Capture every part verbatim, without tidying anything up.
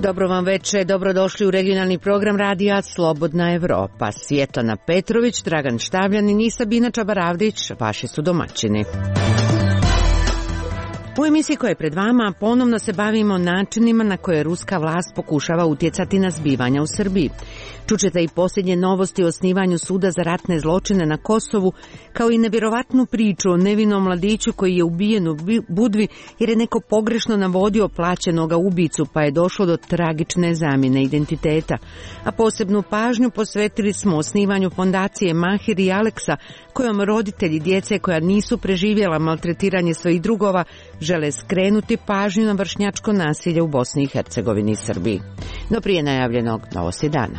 Dobro vam večer, dobrodošli u regionalni program radija Slobodna Evropa. Svjetlana Petrović, Dragan Štavljanin i Sabina Čabaravdić, vaši su domaćini. U emisiji koja je pred vama ponovno se bavimo načinima na koje ruska vlast pokušava utjecati na zbivanja u Srbiji. Čućete i posljednje novosti o osnivanju suda za ratne zločine na Kosovu, kao i nevjerovatnu priču o nevinom mladiću koji je ubijen u Budvi jer je neko pogrešno navodio plaćenoga ubicu, pa je došlo do tragične zamjene identiteta. A posebnu pažnju posvetili smo osnivanju fondacije Mahir i Aleksa, kojom roditelji djece koja nisu preživjela maltretiranje svojih drugova žele skrenuti pažnju na vršnjačko nasilje u Bosni i Hercegovini i Srbiji. No prije najavljenog novosti dana.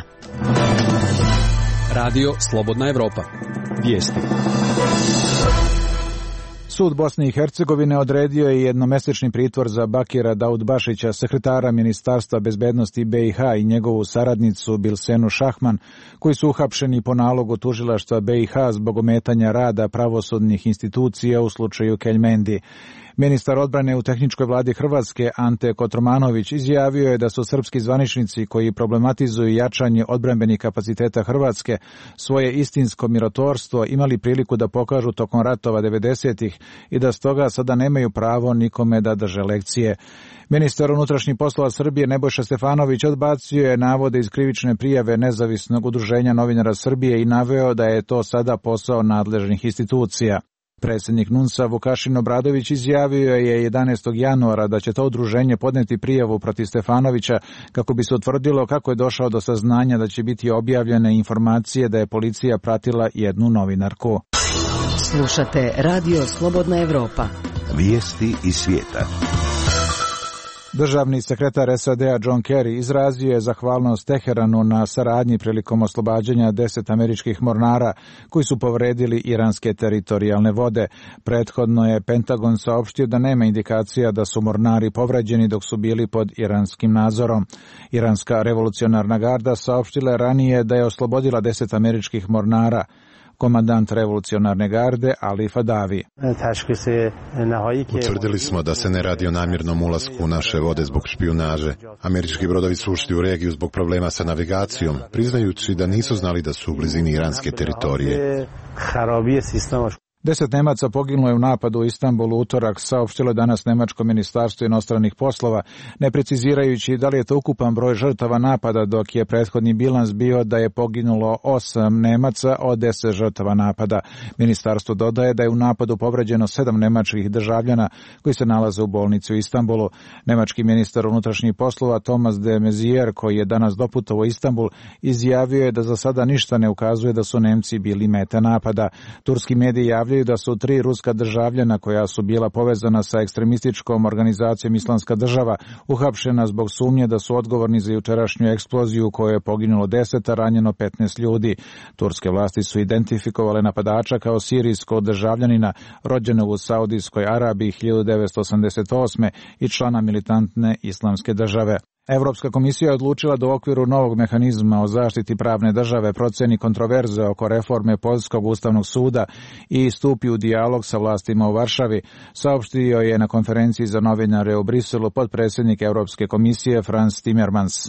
Radio Slobodna Evropa. Vijesti. Sud Bosne i Hercegovine odredio je jednomesečni pritvor za Bakira Daudbašića, sekretara Ministarstva bezbednosti B i H i njegovu saradnicu Bilsenu Šahman, koji su uhapšeni po nalogu tužilaštva B i H zbog ometanja rada pravosudnih institucija u slučaju Keljmendi. Ministar odbrane u tehničkoj vladi Hrvatske Ante Kotromanović izjavio je da su srpski zvaničnici koji problematizuju jačanje odbrambenih kapaciteta Hrvatske svoje istinsko mirotvorstvo imali priliku da pokažu tokom ratova devedesetih i da stoga sada nemaju pravo nikome da drže lekcije. Ministar unutrašnjih poslova Srbije Nebojša Stefanović odbacio je navode iz krivične prijave Nezavisnog udruženja novinara Srbije i naveo da je to sada posao nadležnih institucija. Predsjednik NUNS-a Vukašin Obradović izjavio je jedanaestog januara da će to udruženje podneti prijavu protiv Stefanovića kako bi se utvrdilo kako je došao do saznanja da će biti objavljene informacije da je policija pratila jednu novinarku. Slušate Radio Slobodna Evropa. Vijesti iz svijeta. Državni sekretar S A D-a John Kerry izrazio je zahvalnost Teheranu na saradnji prilikom oslobađanja deset američkih mornara koji su povredili iranske teritorijalne vode. Prethodno je Pentagon saopštio da nema indikacija da su mornari povređeni dok su bili pod iranskim nadzorom. Iranska revolucionarna garda saopštila je ranije da je oslobodila deset američkih mornara. Komandant revolucionarne garde Ali Fadavi. Utvrdili smo da se ne radi o namjernom ulasku u naše vode zbog špijunaže. Američki brodovi su ušli u regiju zbog problema sa navigacijom, priznajući da nisu znali da su u blizini iranske teritorije. Deset Nemaca poginulo je u napadu u Istanbulu utorak, saopštilo je danas Nemačko ministarstvo inostranih poslova, ne precizirajući da li je to ukupan broj žrtava napada, dok je prethodni bilans bio da je poginulo osam Nemaca od deset žrtava napada. Ministarstvo dodaje da je u napadu povređeno sedam nemačkih državljana koji se nalaze u bolnici u Istanbulu. Nemački ministar unutrašnjih poslova Thomas de Maizière, koji je danas doputovao u Istanbul, izjavio je da za sada ništa ne ukazuje da su Nemci bili meta napada. Turski mediji javljaju da su tri ruska državljana koja su bila povezana sa ekstremističkom organizacijom Islamska država uhapšena zbog sumnje da su odgovorni za jučerašnju eksploziju u kojoj je poginulo deset, a ranjeno petnaest ljudi. Turske vlasti su identifikovale napadača kao sirijskog državljanina rođenog u Saudijskoj Arabiji hiljadu devetsto osamdeset osme i člana militantne Islamske države. Evropska komisija je odlučila da u okviru novog mehanizma o zaštiti pravne države proceni kontroverze oko reforme Poljskog ustavnog suda i stupi u dijalog sa vlastima u Varšavi, saopštio je na konferenciji za novinare u Briselu potpredsjednik Evropske komisije Frans Timmermans.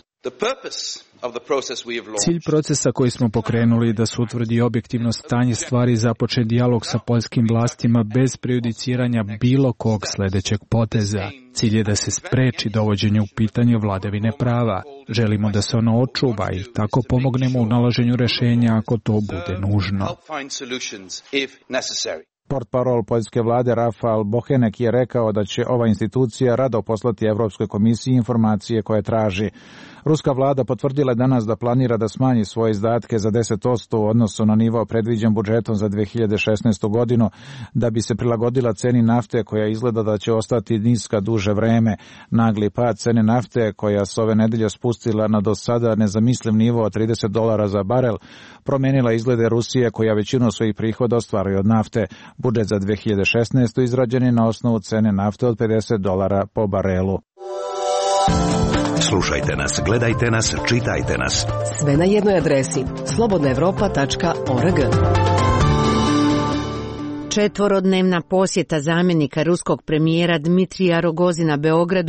Cilj procesa koji smo pokrenuli da se utvrdi objektivno stanje stvari započet dijalog sa poljskim vlastima bez prejudiciranja bilo kog sljedećeg poteza. Cilj je da se spreči dovođenje u pitanje vladavine prava. Želimo da se ono očuva i tako pomognemo u nalaženju rješenja ako to bude nužno. Portparol poljske vlade Rafal Bochenek je rekao da će ova institucija rado poslati Evropskoj komisiji informacije koje traži. Ruska vlada potvrdila je danas da planira da smanji svoje izdatke za deset posto u odnosu na nivo predviđen budžetom za dve hiljade šesnaestu. godinu, da bi se prilagodila ceni nafte koja izgleda da će ostati niska duže vreme. Nagli pad cene nafte koja se ove nedelje spustila na do sada nezamisliv nivo od trideset dolara za barel, promijenila izglede Rusije koja većinu svojih prihoda ostvaruje od nafte. Budžet za dve hiljade šesnaestu. izrađen je na osnovu cene nafte od pedeset dolara po barelu. Slušajte nas, gledajte nas, čitajte nas. Sve na jednoj adresi slobodna evropa tačka org. Četvorodnevna posjeta zamjenika ruskog premijera Dmitrija Rogozina Beogradu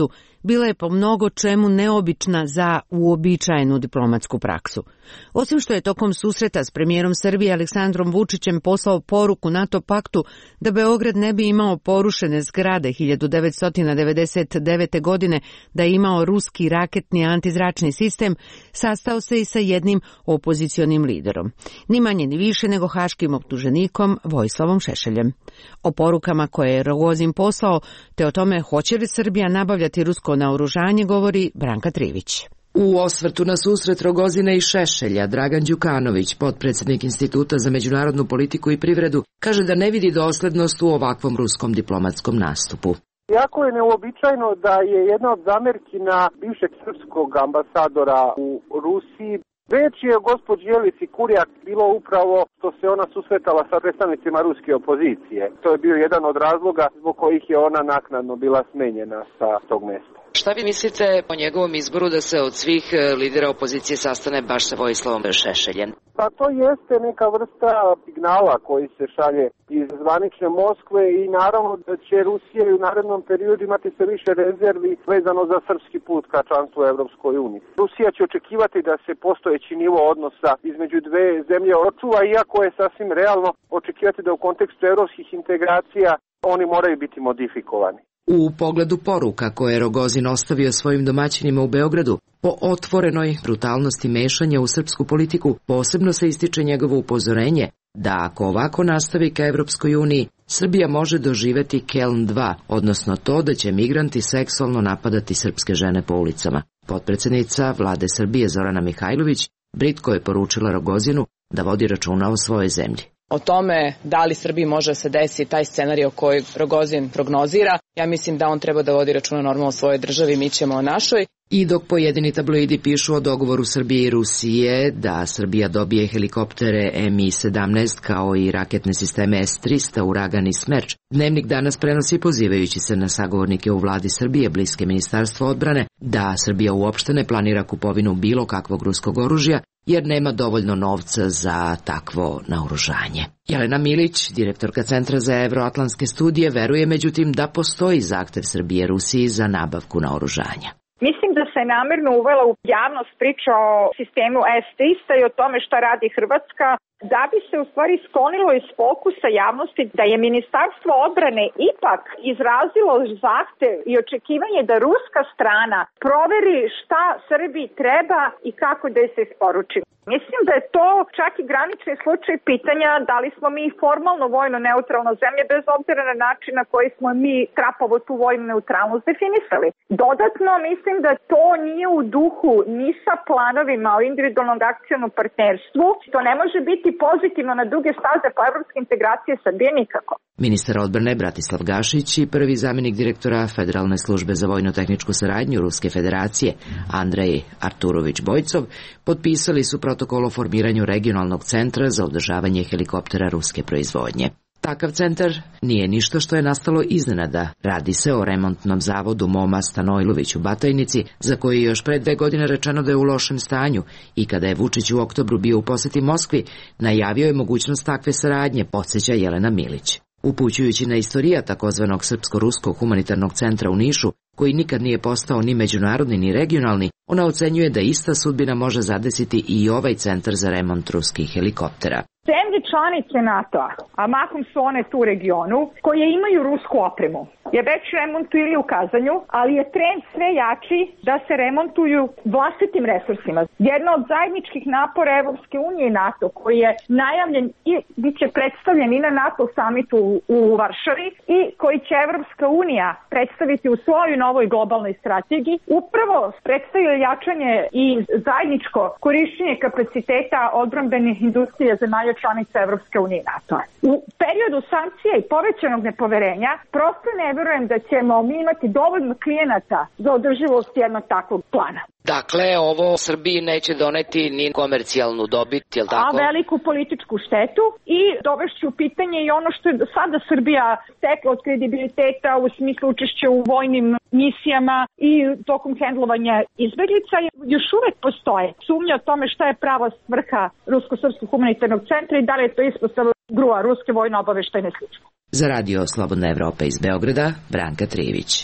bila je po mnogo čemu neobična za uobičajenu diplomatsku praksu. Osim što je tokom susreta s premijerom Srbije Aleksandrom Vučićem poslao poruku NATO paktu da Beograd ne bi imao porušene zgrade hiljadu devetsto devedeset devete. godine, da je imao ruski raketni antizračni sistem, sastao se i sa jednim opozicionim liderom. Ni manje ni više nego haškim optuženikom Vojislavom Šešeljem. O porukama koje je Rogozin poslao, te o tome hoće li Srbija nabavljati rusko naoružanje, govori Branka Trivić. U osvrtu na susret Rogozina i Šešelja, Dragan Đukanović, potpredsjednik Instituta za međunarodnu politiku i privredu, kaže da ne vidi doslednost u ovakvom ruskom diplomatskom nastupu. Jako je neobičajno da je jedna od zamerki na bivšeg srpskog ambasadora u Rusiji. Reč je o gospođi Jelici Kurjak bilo upravo što se ona susretala sa predstavnicima ruske opozicije. To je bio jedan od razloga zbog kojih je ona naknadno bila smenjena sa tog mjesta. Šta vi mislite o njegovom izboru da se od svih lidera opozicije sastane baš sa Vojislavom Šešeljem? Pa to jeste neka vrsta signala koji se šalje iz zvanične Moskve i naravno da će Rusija u narednom periodu imati sve više rezervi vezano za srpski put ka članstvu u Evropskoj uniji. Rusija će očekivati da se postojeći nivo odnosa između dve zemlje očuva, iako je sasvim realno očekivati da u kontekstu evropskih integracija oni moraju biti modifikovani. U pogledu poruka koje je Rogozin ostavio svojim domaćinima u Beogradu, po otvorenoj brutalnosti mešanja u srpsku politiku, posebno se ističe njegovo upozorenje da ako ovako nastavi ka Evropskoj uniji, Srbija može doživeti Keln dva, odnosno to da će migranti seksualno napadati srpske žene po ulicama. Potpredsjednica vlade Srbije Zorana Mihajlović britko je poručila Rogozinu da vodi računa o svojoj zemlji. O tome da li Srbiji može se desi taj scenarij koji Rogozin prognozira, ja mislim da on treba da vodi računa normalno o svojoj državi, mi ćemo o našoj. I dok pojedini tabloidi pišu o dogovoru Srbije i Rusije da Srbija dobije helikoptere M I sedamnaest kao i raketne sisteme S trista, Uragan i Smerč, Dnevnik danas prenosi pozivajući se na sagovornike u vladi Srbije bliske Ministarstva odbrane da Srbija uopšte ne planira kupovinu bilo kakvog ruskog oružja jer nema dovoljno novca za takvo naoružanje. Jelena Milić, direktorka Centra za evroatlantske studije, veruje međutim da postoji zahtev Srbije Rusiji za nabavku naoružanja. Mislim da se namerno uvela u javnost priča o sistemu S trista i o tome šta radi Hrvatska, da bi se u stvari sklonilo iz fokusa javnosti da je Ministarstvo odbrane ipak izrazilo zahtev i očekivanje da ruska strana proveri šta Srbiji treba i kako da se isporuči. Mislim da je to čak i granični slučaj pitanja da li smo mi formalno vojno neutralna zemlja bez obzira na način na koji smo mi trapovo tu vojnu neutralnost definisali. Dodatno mislim da to nije u duhu ni sa planovima o individualnom akcionom partnerstvu. To ne može biti pozitivno na duge staze po evropske integracije Srbije nikako. Ministar odbrane Bratislav Gašić i prvi zamjenik direktora Federalne službe za vojno-tehničku saradnju Ruske federacije Andrej Arturović Bojcov potpisali su protokol o formiranju regionalnog centra za održavanje helikoptera ruske proizvodnje. Takav centar nije ništa što je nastalo iznenada. Radi se o remontnom zavodu MOMA Stanojlović u Batajnici, za koji je još pre dve godine rečeno da je u lošem stanju i kada je Vučić u oktobru bio u poseti Moskvi, najavio je mogućnost takve saradnje, podsjeća Jelena Milić. Upućujući na istorija takozvanog Srpsko-ruskog humanitarnog centra u Nišu, koji nikad nije postao ni međunarodni ni regionalni, ona ocenjuje da ista sudbina može zadesiti i ovaj centar za remont ruskih helikoptera. Zemlje članice NATO-a, a mahom su one tu u regionu, koje imaju rusku opremu, je već remontuju ili u kazanju, ali je trend sve jači da se remontuju vlastitim resursima. Jedna od zajedničkih napora Evropske unije i NATO, koji je najavljen i bit će predstavljen i na NATO samitu u Varšavi i koji će Evropska unija predstaviti u svojoj novoj globalnoj strategiji, upravo predstavlja jačanje i zajedničko korišćenje kapaciteta odbrambenih industrija zemalja članica Evropske unije i NATO-a. U periodu sankcija i povećanog nepoverenja prosto ne verujem da ćemo mi imati dovoljno klijenata za održivost jednog takvog plana. Dakle, ovo Srbiji neće doneti ni komercijalnu dobit, je li tako? A veliku političku štetu i dovešću u pitanje i ono što je do sada Srbija stekla od kredibiliteta u smislu učešća u vojnim misijama i tokom hendlovanja izbeglica. Još uvek postoje sumnje o tome šta je prava svrha Rusko-srpskog humanitarnog centra i da li je to ispostava grua Ruske vojno obaveštajne službe. Za radio Slobodna Evropa iz Beograda, Branka Trivić.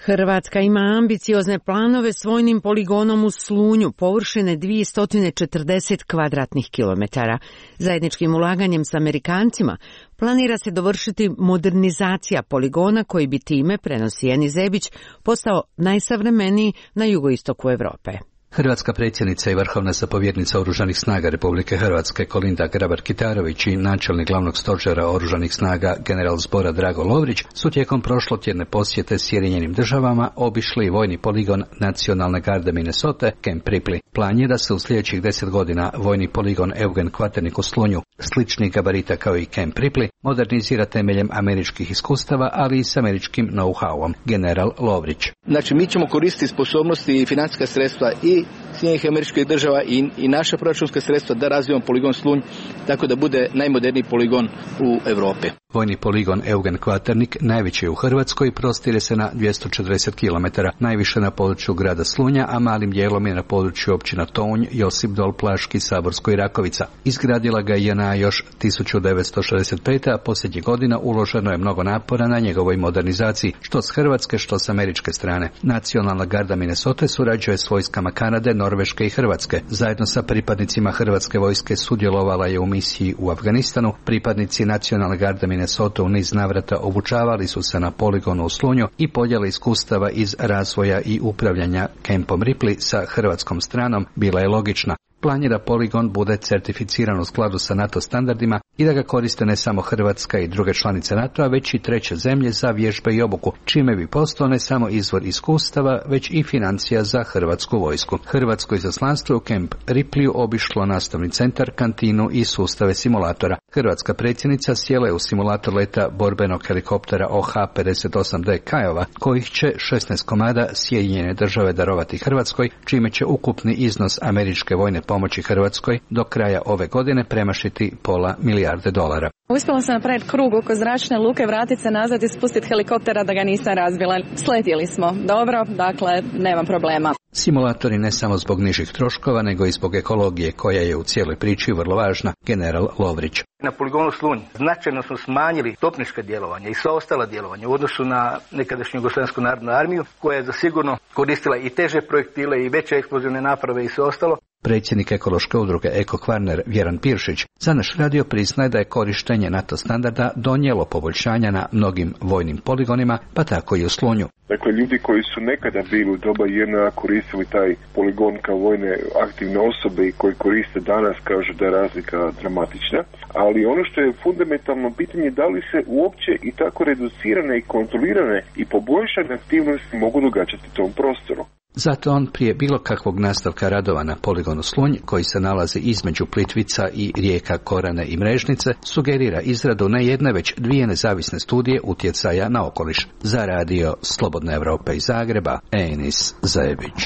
Hrvatska ima ambiciozne planove s vojnim poligonom u Slunju, površine dvjesto četrdeset kvadratnih kilometara. Zajedničkim ulaganjem s Amerikancima planira se dovršiti modernizacija poligona koji bi time, prenosi Eni Zebić, postao najsavremeniji na jugoistoku Europe. Hrvatska predsjednica i vrhovna zapovjednica Oružanih snaga Republike Hrvatske Kolinda Grabar-Kitarović i načelnik glavnog stožera Oružanih snaga general zbora Drago Lovrić su tijekom prošlotjedne posjete Sjedinjenim državama obišli vojni poligon Nacionalne garde Minnesota Camp Ripley. Plan je da se u sljedećih deset godina vojni poligon Eugen Kvaternik u Slunju, sličnih gabarita kao i Camp Ripley, modernizira temeljem američkih iskustava, ali i s američkim know-howom. General Lovrić. Znači, mi ćemo koristiti sposobnosti i financijska sredstva i Sjedinjenih Američkih Država i, i naša proračunska sredstva da razvijemo poligon Slunj tako da bude najmoderniji poligon u Europi. Vojni poligon Eugen Kvaternik najveći je u Hrvatskoj i prostire se na dvjesto četrdeset kilometara, najviše na području grada Slunja, a malim dijelom je na području općina Tounj, Josipdol, Plaški, Saborsko i Rakovica. Izgradila ga je na još tisuću devetsto šezdeset pete. a posljednjih godina uloženo je mnogo napora na njegovoj modernizaciji, što s hrvatske, što s američke strane. Nacionalna garda Minnesota surađuje s vojskama Kanade, Norveške i Hrvatske. Zajedno sa pripadnicima hrvatske vojske sudjelovala je u misiji u Afganistanu. Pripadnici Nacionalne garde Minnesota u niz navrata obučavali su se na poligonu u Slunju i podjela iskustava iz razvoja i upravljanja Campom Ripley sa hrvatskom stranom bila je logična. Plan je da poligon bude certificiran u skladu sa NATO standardima i da ga koriste ne samo Hrvatska i druge članice NATO-a, već i treće zemlje za vježbe i obuku, čime bi postao ne samo izvor iskustava, već i financija za hrvatsku vojsku. Hrvatsko izaslanstvo u Camp Ripley obišlo nastavni centar, kantinu i sustave simulatora. Hrvatska predsjednica sjela je u simulator leta borbenog helikoptera O H pedeset osam D Kiowa, kojih će šesnaest komada Sjedinjene države darovati Hrvatskoj, čime će ukupni iznos američke vojne pomoći Hrvatskoj do kraja ove godine premašiti pola milijarde dolara. Uspjela sam napraviti krug oko zračne luke, vratiti se nazad i spustiti helikoptera da ga nisam razbila. Sletjeli smo. Dobro, dakle, nema problema. Simulatori ne samo zbog nižih troškova, nego i zbog ekologije, koja je u cijeloj priči vrlo važna, general Lovrić. Na poligonu Slunj značajno smo smanjili topnička djelovanja i sva ostala djelovanja u odnosu na nekadašnju Jugoslavensku narodnu armiju, koja je zasigurno koristila i teže projektile i veće eksplozivne naprave i sve ostalo. Predsjednik ekološke udruge Eko Kvarner Vjeran Piršić za naš radio priznaje da je korištenje NATO standarda donijelo poboljšanja na mnogim vojnim poligonima, pa tako i u Slunju. Dakle, ljudi koji su nekada bili u doba J N A koristili taj poligon kao vojne aktivne osobe i koji koriste danas, kažu da je razlika dramatična. Ali ono što je fundamentalno pitanje, da li se uopće i tako reducirane i kontrolirane i poboljšane aktivnosti mogu događati u tom prostoru. Zato on prije bilo kakvog nastavka radova na poligonu Slunj, koji se nalazi između Plitvica i rijeka Korane i Mrežnice, sugerira izradu ne jedne već dvije nezavisne studije utjecaja na okoliš. Za radio Slobodne Europe iz Zagreba, Enis Zajebić.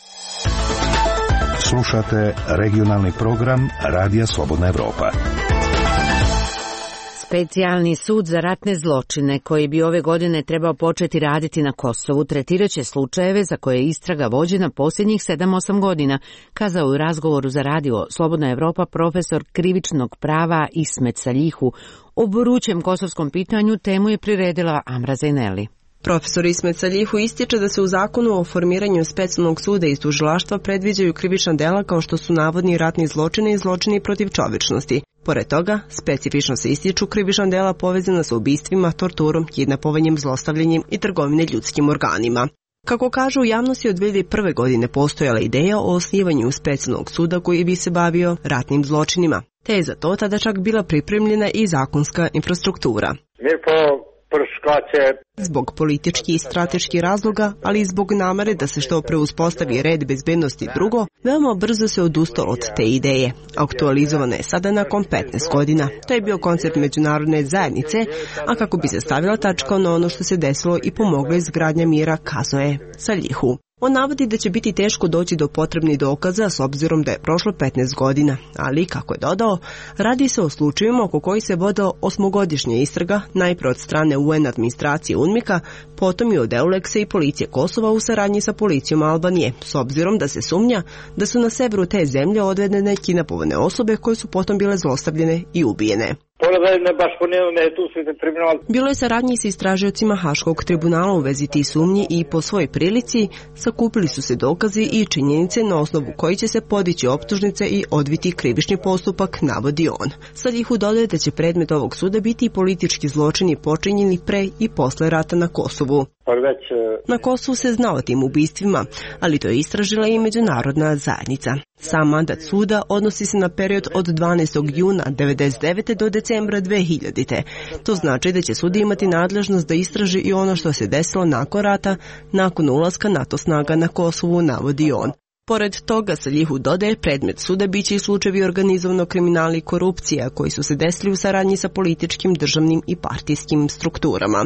Slušate regionalni program Radija Slobodna Europa. Specijalni sud za ratne zločine, koji bi ove godine trebao početi raditi na Kosovu, tretirat će slučajeve za koje je istraga vođena posljednjih sedam osam godina, kazao u razgovoru za radio Slobodna Europa profesor krivičnog prava Ismet Saljihu. O vrućem kosovskom pitanju temu je priredila Amra Zajneli. Profesor Ismet Saljihu ističe da se u zakonu o formiranju specijalnog suda iz tužilaštva predviđaju krivična dela kao što su navodni ratni zločini i zločini protiv čovječnosti. Pored toga, specifično se ističu krivična dela povezana sa ubistvima, torturom, kidnapovanjem, zlostavljanjem i trgovine ljudskim organima. Kako kažu, u javnosti od dvije hiljade prve. godine postojala ideja o osnivanju specijalnog suda koji bi se bavio ratnim zločinima, te je za to tada čak bila pripremljena i zakonska infrastruktura. Zbog političkih i strateških razloga, ali i zbog namere da se što pre uspostavi red, bezbednosti i drugo, veoma brzo se odustalo od te ideje. Aktualizovana je sada nakon petnaest godina. To je bio koncept međunarodne zajednice, a kako bi se stavila tačka na ono što se desilo i pomogla izgradnja mira, kazao je Saljihu. On navodi da će biti teško doći do potrebnih dokaza s obzirom da je prošlo petnaest godina, ali, kako je dodao, radi se o slučajevima oko kojih se vodila osmogodišnja istraga, najprije od strane U N administracije UNMIK-a, potom i od Euleksa i policije Kosova u saradnji sa policijom Albanije, s obzirom da se sumnja da su na severu te zemlje odvedene kidnapovane osobe koje su potom bile zlostavljene i ubijene. Bilo je saradnji s istražiocima Haškog tribunala u vezi tih sumnji i po svojoj prilici sakupili su se dokazi i činjenice na osnovu koji će se podići optužnice i odviti krivični postupak, navodi on. Salihu dodaje da će predmet ovog suda biti i politički zločini počinjeni pre i posle rata na Kosovu. Na Kosovu se zna o tim ubistvima, ali to je istražila i međunarodna zajednica. Sam mandat suda odnosi se na period od dvanaestog juna devedeset devete do decembra dve hiljadite. To znači da će sud imati nadležnost da istraži i ono što se desilo nakon rata, nakon ulaska NATO snaga na Kosovu, navodi on. Pored toga, Salihu dodaje, predmet suda biće i slučajevi organizovanog kriminala i korupcija koji su se desili u saradnji sa političkim, državnim i partijskim strukturama.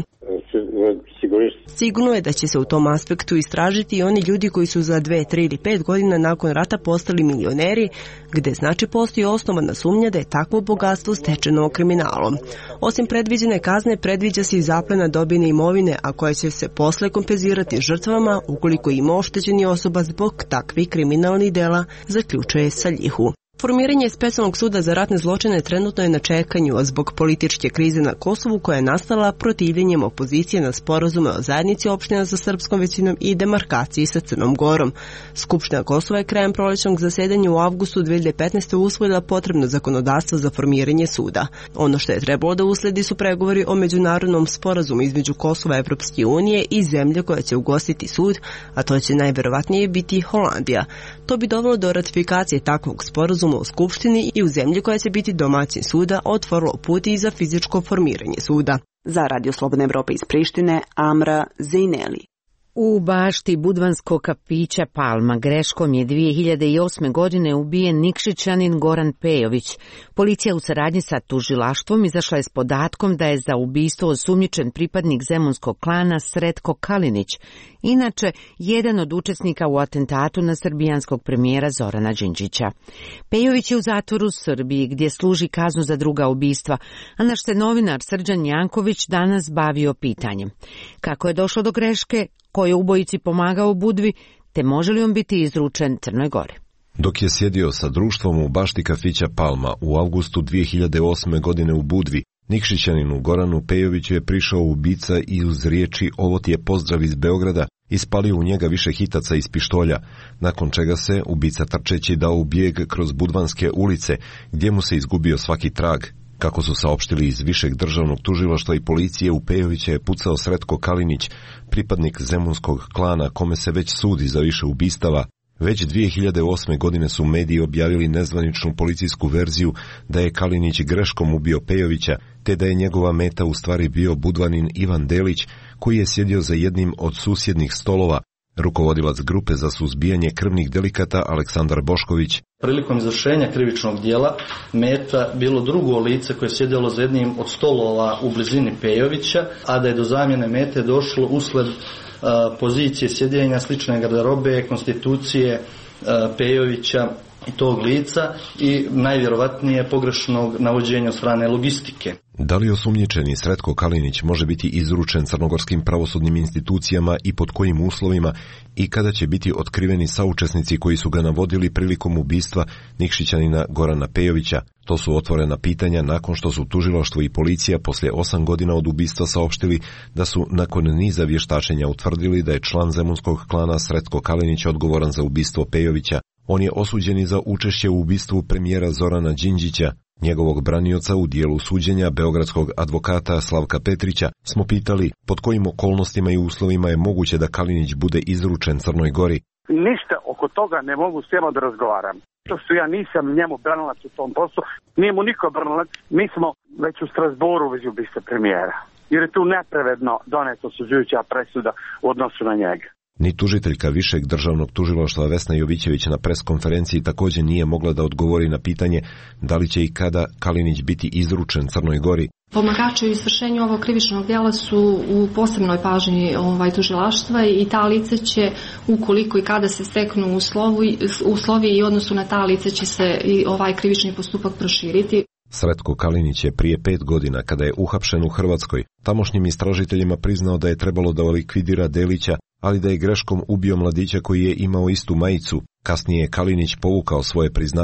Sigurno je da će se u tom aspektu istražiti i oni ljudi koji su za dve, tri ili pet godina nakon rata postali milioneri, gde znači postoji osnovana sumnja da je takvo bogatstvo stečeno kriminalom. Osim predviđene kazne, predviđa se i zaplena dobijene imovine, a koja će se posle kompenzirati žrtvama ukoliko ima oštećeni osoba zbog takvih kriminalnih dela, zaključuje Salihu. Formiranje specijalnog suda za ratne zločine trenutno je na čekanju, a zbog političke krize na Kosovu koja je nastala protivljenjem opozicije na sporazume o zajednici opština sa srpskom većinom i demarkaciji sa Crnom Gorom. Skupština Kosova je krajem prolećnog zasedanja u avgustu dve hiljade petnaeste. usvojila potrebno zakonodavstvo za formiranje suda. Ono što je trebalo da usledi su pregovori o međunarodnom sporazumu između Kosova, Evropske unije i zemlje koja će ugostiti sud, a to će najverovatnije biti Holandija. To bi dovelo do ratifikacije takvog sporazuma u Skupštini i u zemlji koja će biti domaćin suda otvorilo put i za fizičko formiranje suda. Za Radio Slobodna Evropa iz Prištine, Amra Zejneli. U bašti budvanskog kafića Palma greškom je dve hiljade osme. godine ubijen Nikšićanin Goran Pejović. Policija u saradnji sa tužilaštvom izašla je s podatkom da je za ubistvo osumnjičen pripadnik zemunskog klana Sretko Kalinić, inače jedan od učesnika u atentatu na srbijanskog premijera Zorana Đinđića. Pejović je u zatvoru u Srbiji gdje služi kaznu za druga ubistva, a naš se novinar Srđan Janković danas bavio pitanjem. Kako je došlo do greške, ko je ubojici pomagao u Budvi, te može li on biti izručen Crnoj Gori? Dok je sjedio sa društvom u bašti kafića Palma u avgustu dve hiljade osme. godine u Budvi, Nikšićaninu Goranu Pejoviću je prišao ubica i uz riječi "ovo ti je pozdrav iz Beograda" ispalio u njega više hitaca iz pištolja, nakon čega se ubica trčeći dao u bijeg kroz budvanske ulice, gdje mu se izgubio svaki trag. Kako su saopštili iz višeg državnog tužilaštva i policije, u Pejovića je pucao Sretko Kalinić, pripadnik zemunskog klana kome se već sudi za više ubistava. Već dve hiljade osme. godine su mediji objavili nezvaničnu policijsku verziju da je Kalinić greškom ubio Pejovića, te da je njegova meta u stvari bio budvanin Ivan Delić, koji je sjedio za jednim od susjednih stolova. Rukovodilac grupe za suzbijanje krvnih delikata Aleksandar Bošković. Prilikom izvršenja krivičnog dijela meta bilo drugo lice koje je sjedilo za jednim od stolova u blizini Pejovića, a da je do zamjene mete došlo usled uh, pozicije sjedenja, slične garderobe, konstitucije uh, Pejovića i tog lica i najvjerovatnije pogrešnog navođenja od strane logistike. Da li osumnjičeni Sretko Kalinić može biti izručen crnogorskim pravosudnim institucijama i pod kojim uslovima i kada će biti otkriveni saučesnici koji su ga navodili prilikom ubistva Nikšićanina Gorana Pejovića? To su otvorena pitanja nakon što su tužilaštvo i policija poslije osam godina od ubistva saopštili da su nakon niza vještačenja utvrdili da je član zemunskog klana Sretko Kalinić odgovoran za ubistvo Pejovića. On je osuđen i za učešće u ubistvu premijera Zorana Đinđića. Njegovog branioca u dijelu suđenja beogradskog advokata Slavka Petrića smo pitali pod kojim okolnostima i uslovima je moguće da Kalinić bude izručen Crnoj Gori. Ništa oko toga ne mogu s njima da razgovaram. To što ja nisam njemu branilac u tom poslu, nije mu niko branilac, mi smo već u Strasboru već ubistva premijera. Jer je tu nepravedno doneto osuđujuća presuda u odnosu na njega. Ni tužiteljka višeg državnog tužilaštva Vesna Jovićević na preskonferenciji također nije mogla da odgovori na pitanje da li će i kada Kalinić biti izručen Crnoj Gori. Pomagači u izvršenju ovog krivičnog djela su u posebnoj pažnji ovaj, tužilaštva i ta lice će, ukoliko i kada se steknu uslovi, uslovi i odnosu na ta lice će se i ovaj krivični postupak proširiti. Sretko Kalinić je prije pet godina, kada je uhapšen u Hrvatskoj, tamošnjim istražiteljima priznao da je trebalo da likvidira Delića, ali da je greškom ubio mladića koji je imao istu majicu. Kasnije je Kalinić povukao svoje priznanje.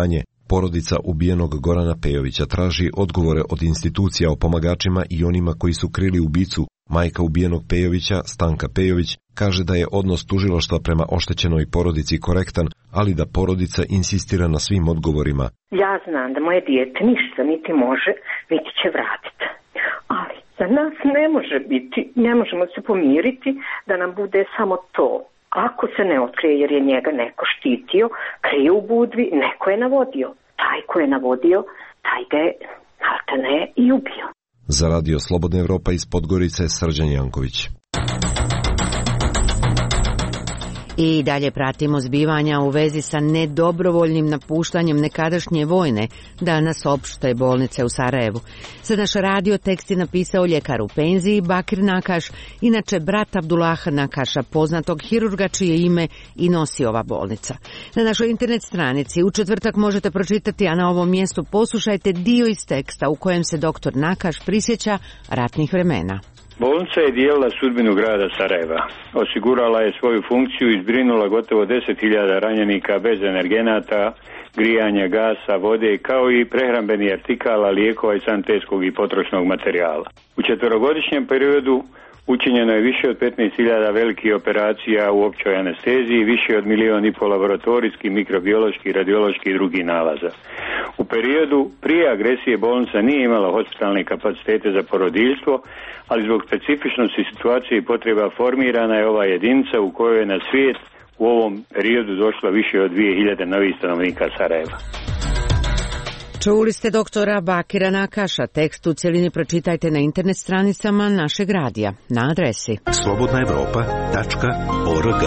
Porodica ubijenog Gorana Pejovića traži odgovore od institucija o pomagačima i onima koji su krili ubicu. Majka ubijenog Pejovića, Stanka Pejović, kaže da je odnos tužilaštva prema oštećenoj porodici korektan, ali da porodica insistira na svim odgovorima. Ja znam da moje dijete ništa niti može, niti će vratiti. Ali za nas ne može biti, ne možemo se pomiriti da nam bude samo to. Ako se ne otkrije jer je njega neko štitio, krije u Budvi, neko je navodio. Taj ko je navodio, taj ga je maltene i ubio. Za Radio Slobodna Evropa iz Podgorice, Srđan Janković. I dalje pratimo zbivanja u vezi sa nedobrovoljnim napuštanjem nekadašnje vojne, danas opšte bolnice u Sarajevu. Za naš radio tekst je napisao ljekar u penziji Bakir Nakaš, inače brat Abdullaha Nakaša, poznatog hirurga čije ime i nosi ova bolnica. Na našoj internet stranici u četvrtak možete pročitati, a na ovom mjestu poslušajte dio iz teksta u kojem se doktor Nakaš prisjeća ratnih vremena. Bolnica je dijelila sudbinu grada Sarajeva. Osigurala je svoju funkciju i zbrinula gotovo deset hiljada ranjenika bez energenata, grijanja, gasa, vode, kao i prehrambenih artikala, lijekova i sanitetskog i potrošnog materijala. U četverogodišnjem periodu učinjeno je više od petnaest hiljada velikih operacija u općoj anesteziji, više od milijon i pol laboratorijskih, mikrobioloških, radioloških i drugih nalaza. U periodu prije agresije bolnica nije imala hospitalne kapacitete za porodiljstvo, ali zbog specifičnosti situacije i potreba formirana je ova jedinica u kojoj je na svijet u ovom periodu došlo više od dvije hiljade novih stanovnika Sarajeva. Čuli ste doktora Bakira Nakaša. Tekst u cjelini pročitajte na internet stranicama našeg radija na adresi slobodna evropa tačka org.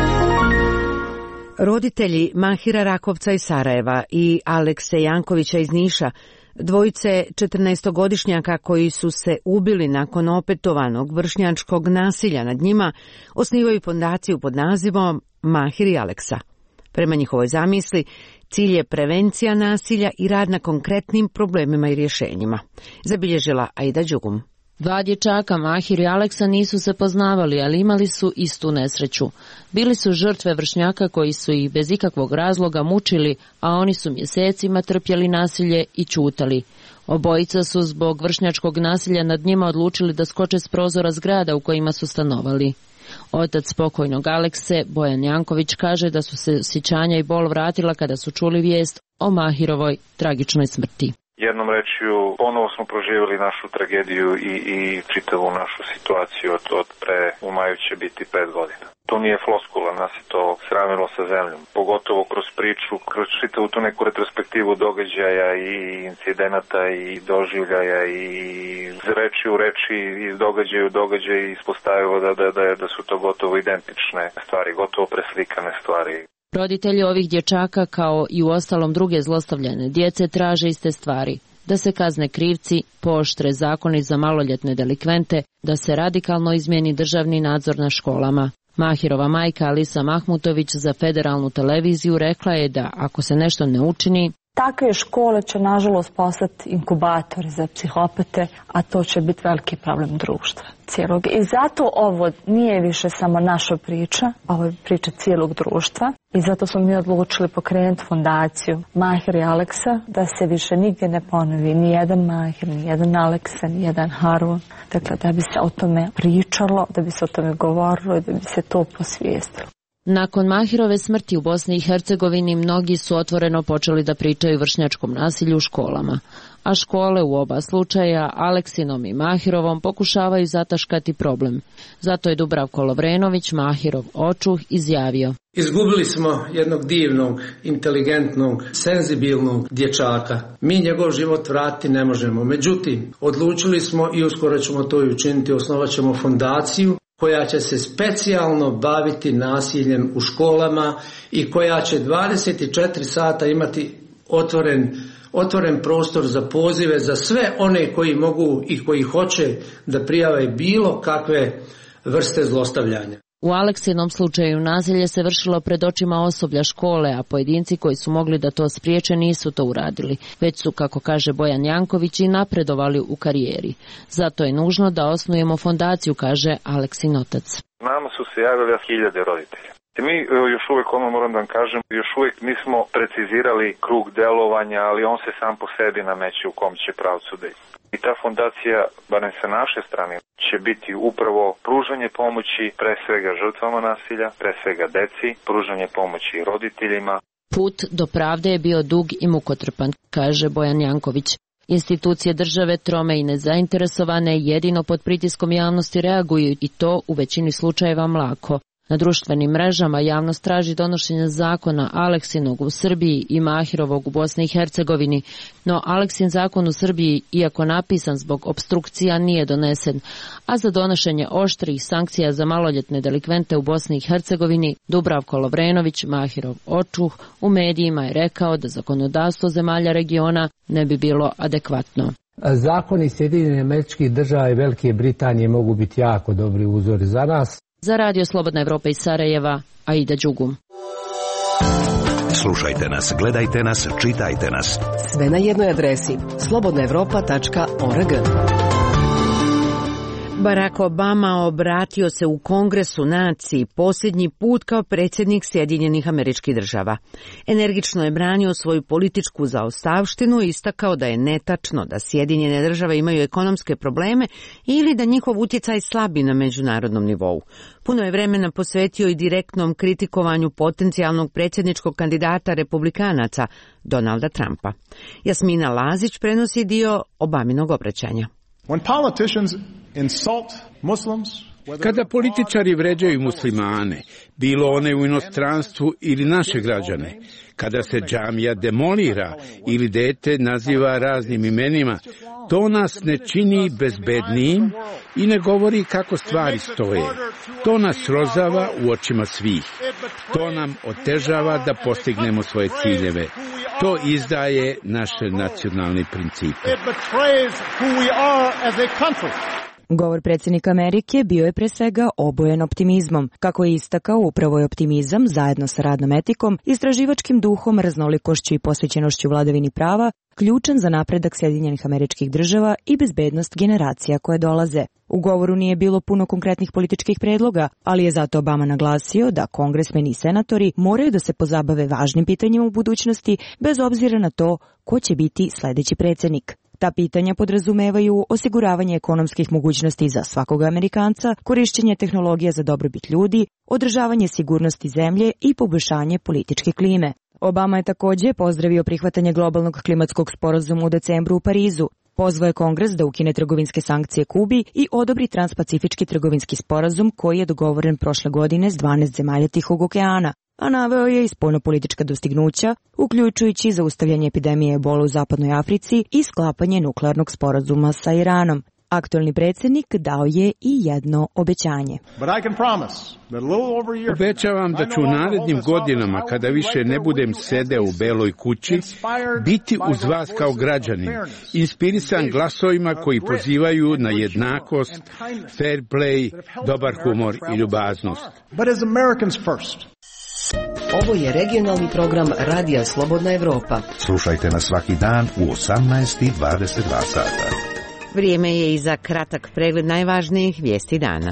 Roditelji Mahira Rakovca iz Sarajeva i Alekse Jankovića iz Niša, dvojice četrnaestogodišnjaka koji su se ubili nakon opetovanog vršnjačkog nasilja nad njima, osnivaju fondaciju pod nazivom Mahir i Aleksa. Prema njihovoj zamisli, cilj je prevencija nasilja i rad na konkretnim problemima i rješenjima. Zabilježila Aida Đugum. Dva dječaka, Mahir i Aleksa, nisu se poznavali, ali imali su istu nesreću. Bili su žrtve vršnjaka koji su ih bez ikakvog razloga mučili, a oni su mjesecima trpjeli nasilje i ćutali. Obojica su zbog vršnjačkog nasilja nad njima odlučili da skoče s prozora zgrada u kojima su stanovali. Otac pokojnog Alekse, Bojan Janković, kaže da su se sjećanja i bol vratila kada su čuli vijest o Mahirovoj tragičnoj smrti. Jednom rečju, ponovo smo proživjeli našu tragediju i, i čitavu našu situaciju od, od pre, u maju će biti pet godina. To nije floskula, nas je to sramilo sa zemljom. Pogotovo kroz priču, kroz čitavu tu neku retrospektivu događaja i incidenata i doživljaja i iz reči u reči, iz događaja u događaj ispostavilo da, da, da, da su to gotovo identične stvari, gotovo preslikane stvari. Roditelji ovih dječaka, kao i u ostalom druge zlostavljane djece, traže iste stvari. Da se kazne krivci, pooštre zakoni za maloljetne delikvente, da se radikalno izmijeni državni nadzor na školama. Mahirova majka Alisa Mahmutović za federalnu televiziju rekla je da ako se nešto ne učini, takve škole će nažalost postati inkubatori za psihopate, a to će biti veliki problem društva cijelog. I zato ovo nije više samo naša priča, ovo je priča cijelog društva. I zato smo mi odlučili pokrenuti fondaciju Mahir i Aleksa, da se više nigdje ne ponovi ni jedan Mahir, ni jedan Aleksa, ni jedan Harun. Dakle, da bi se o tome pričalo, da bi se o tome govorilo i da bi se to posvijestilo. Nakon Mahirove smrti u Bosni i Hercegovini mnogi su otvoreno počeli da pričaju vršnjačkom nasilju u školama, a škole u oba slučaja, Aleksinom i Mahirovom, pokušavaju zataškati problem. Zato je Dubravko Lovrenović, Mahirov očuh, izjavio: Izgubili smo jednog divnog, inteligentnog, senzibilnog dječaka. Mi njegov život vratiti ne možemo. Međutim, odlučili smo i uskoro ćemo to i učiniti, osnovat ćemo fondaciju koja će se specijalno baviti nasiljem u školama i koja će dvadeset četiri sata imati otvoren, otvoren prostor za pozive za sve one koji mogu i koji hoće da prijave bilo kakve vrste zlostavljanja. U Aleksinom slučaju nasilje se vršilo pred očima osoblja škole, a pojedinci koji su mogli da to spriječe nisu to uradili, već su, kako kaže Bojan Janković, i napredovali u karijeri. Zato je nužno da osnujemo fondaciju, kaže Aleksin otac. Nama su se javili hiljade roditelja. Mi još uvijek, ono moram da vam kažem, još uvijek nismo precizirali krug delovanja, ali on se sam po sebi nameće u kom će pravcu da ide. I ta fondacija, barem sa naše strane, će biti upravo pružanje pomoći pre svega žrtvama nasilja, pre svega deci, pružanje pomoći roditeljima. Put do pravde je bio dug i mukotrpan, kaže Bojan Janković. Institucije države, trome i nezainteresovane, jedino pod pritiskom javnosti reaguju i to u većini slučajeva mlako. Na društvenim mrežama javnost traži donošenje zakona Aleksinog u Srbiji i Mahirovog u Bosni i Hercegovini, no Aleksin zakon u Srbiji, iako napisan zbog obstrukcija, nije donesen, a za donošenje oštrih sankcija za maloljetne delikvente u Bosni i Hercegovini Dubravko Lovrenović, Mahirov očuh, u medijima je rekao da zakonodavstvo zemalja regiona ne bi bilo adekvatno. Zakoni Sjedinjenih Američkih Država i Velike Britanije mogu biti jako dobri uzori za nas. Za Radio Slobodna Evropa iz Sarajeva, Aida Đugum. Slušajte nas, gledajte nas, čitajte nas. Sve na jednoj adresi slobodna evropa tačka org. Barack Obama obratio se u Kongresu naciji posljednji put kao predsjednik Sjedinjenih Američkih Država. Energično je branio svoju političku zaostavštinu i istakao da je netačno da Sjedinjene Države imaju ekonomske probleme ili da njihov utjecaj slabi na međunarodnom nivou. Puno je vremena posvetio i direktnom kritikovanju potencijalnog predsjedničkog kandidata republikanaca Donalda Trumpa. Jasmina Lazić prenosi dio Obaminog obraćanja. When politicians insult Muslims, kada političari vređaju muslimane, bilo one u inostranstvu ili naše građane, kada se džamija demolira ili dete naziva raznim imenima, to nas ne čini bezbednijim i ne govori kako stvari stoje. To nas srozava u očima svih. To nam otežava da postignemo svoje ciljeve. To izdaje naše nacionalne principe. Govor predsjednika Amerike bio je pre svega obojen optimizmom. Kako je istakao, upravo je optimizam, zajedno sa radnom etikom, istraživačkim duhom, raznolikošću i posvećenošću vladavini prava, ključan za napredak Sjedinjenih Američkih Država i bezbednost generacija koje dolaze. U govoru nije bilo puno konkretnih političkih predloga, ali je zato Obama naglasio da kongresmeni i senatori moraju da se pozabave važnim pitanjima u budućnosti, bez obzira na to ko će biti sljedeći predsjednik. Ta pitanja podrazumevaju osiguravanje ekonomskih mogućnosti za svakog Amerikanca, korišćenje tehnologija za dobrobit ljudi, održavanje sigurnosti zemlje i poboljšanje političke klime. Obama je također pozdravio prihvatanje globalnog klimatskog sporazuma u decembru u Parizu. Pozvao je Kongres da ukine trgovinske sankcije Kubi i odobri transpacifički trgovinski sporazum koji je dogovoren prošle godine s dvanaest zemalja Tihog okeana, a naveo je i spoljnopolitička dostignuća, uključujući zaustavljanje epidemije ebola u zapadnoj Africi i sklapanje nuklearnog sporazuma sa Iranom. Aktualni predsjednik dao je i jedno obećanje. Obećavam da ću u narednim godinama, kada više ne budem sedeo u Beloj kući, biti uz vas kao građanin, inspirisan glasovima koji pozivaju na jednakost, fair play, dobar humor i ljubaznost. Ovo je regionalni program Radija Slobodna Evropa. Slušajte nas svaki dan u osamnaest i dvadeset dva sata. Vrijeme je i za kratak pregled najvažnijih vijesti dana.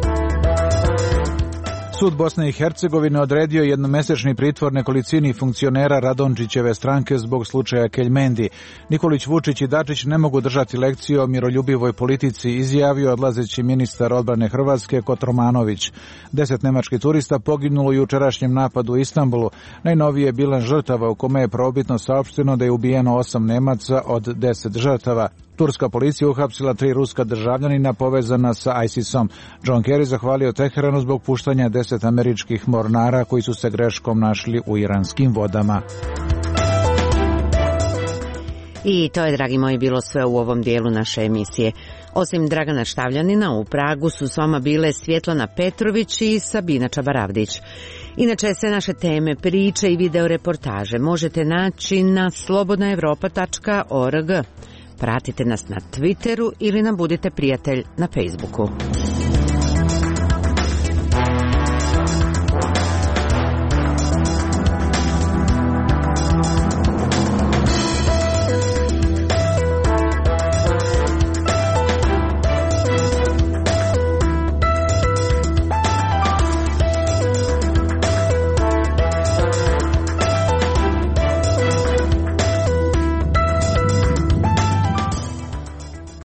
Sud Bosne i Hercegovine odredio jednomesečni pritvor nekolicini funkcionera Radončićeve stranke zbog slučaja Keljmendi. Nikolić, Vučić i Dačić ne mogu držati lekciju o miroljubivoj politici, izjavio odlazeći ministar odbrane Hrvatske Kotromanović. Deset nemačkih turista poginulo u jučerašnjem napadu u Istanbulu. Najnovije je bilan žrtava u kome je probitno saopšteno da je ubijeno osam Nemaca od deset žrtava. Turska policija uhapsila tri ruska državljanina povezana sa ISIS-om. John Kerry zahvalio Teheranu zbog puštanja deset američkih mornara koji su se greškom našli u iranskim vodama. I to je, dragi moji, bilo sve u ovom dijelu naše emisije. Osim Dragana Štavljanina, u Pragu su s vama bile Svjetlana Petrović i Sabina Čabaravdić. Inače, sve naše teme, priče i video reportaže možete naći na slobodna evropa tačka org. Pratite nas na Twitteru ili nam budite prijatelj na Facebooku.